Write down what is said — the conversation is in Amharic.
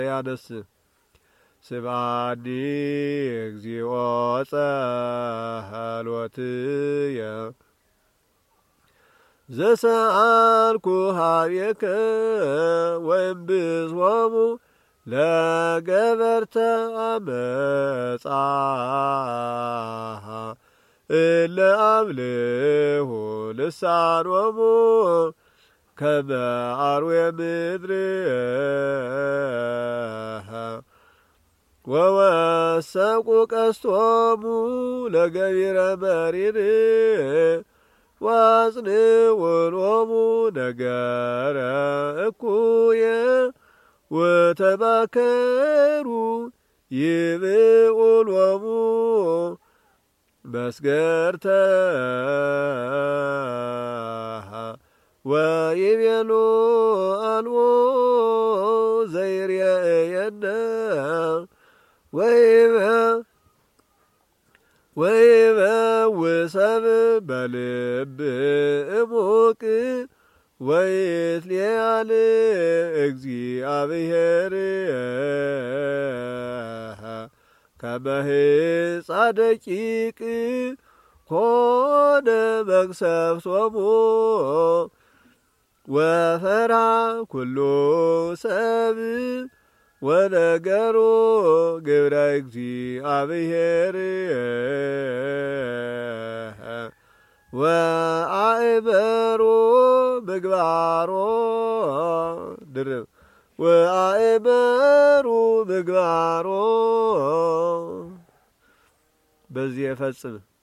ያነስ ስብሐኒ እግዚኦ ጸሎትየ ዘሰአልኩ ኀቤከ ወእምብዝሖሙ ለገበርተ አመጻ እለ አምልሁ ልሳኖሙ ከመ አርዌ ምድር ወወሰቁ ቀስቶሙ ለገቢረ መሪር ወአጽንዑሎሙ ነገረ እኩየ ወተማከሩ ይብኡሎሙ መስገርተ ወይቤሎ አልቦ ዘይርየየነ ወይበውሰብ በልብ እሙቅ ወይትሊአል እግዚአብሔር ከመ ሕፃ ደቂቅ ኮነ መቅሰፍቶሙ ወፈርሃ ኩሉ ሰብ ወነገሮ ግብረ እግዚአብሔር ወአእመሮ ምግባሮ ድርብ ወአእመሩ ምግባሮ በዚህ የፈጽም